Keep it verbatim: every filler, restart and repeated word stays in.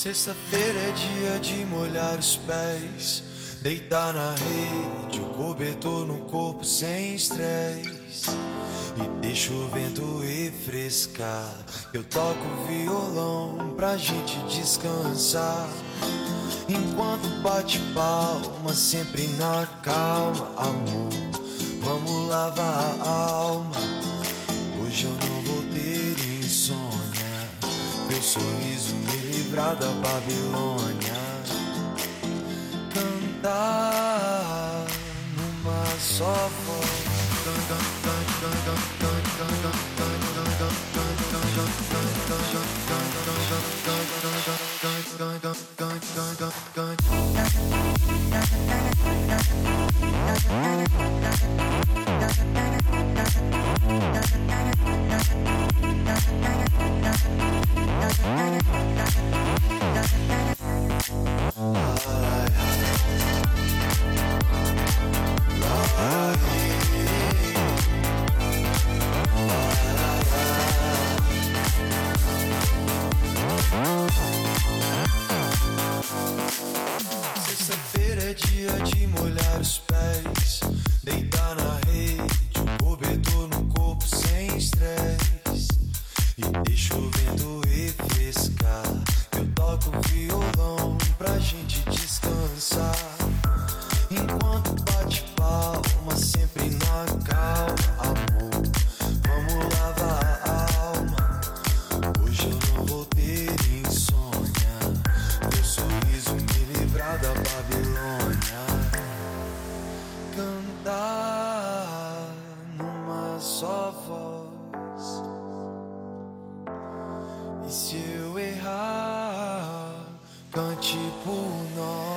Sexta-feira é dia de molhar os pés, deitar na rede, o cobertor no corpo sem estresse. E deixa o vento refrescar. Eu toco violão pra gente descansar, enquanto bate palma, sempre na calma. Amor, vamos lavar a alma. Hoje eu não vou ter insônia, teu sorriso me livrar da Babilônia. Cantar numa só voz. Sexta-feira é dia de molhar os pés, deitar na rede, o cobertor no corpo sem estresse. E deixa o vento refrescar. Eu toco violão pra gente descansar, enquanto bate palma, sempre na calma. Amor, vamos lavar a alma. Hoje eu não vou ter insônia, teu sorriso me livrar da Babilônia. Cantar numa só voz. E se eu errar, cante por nós.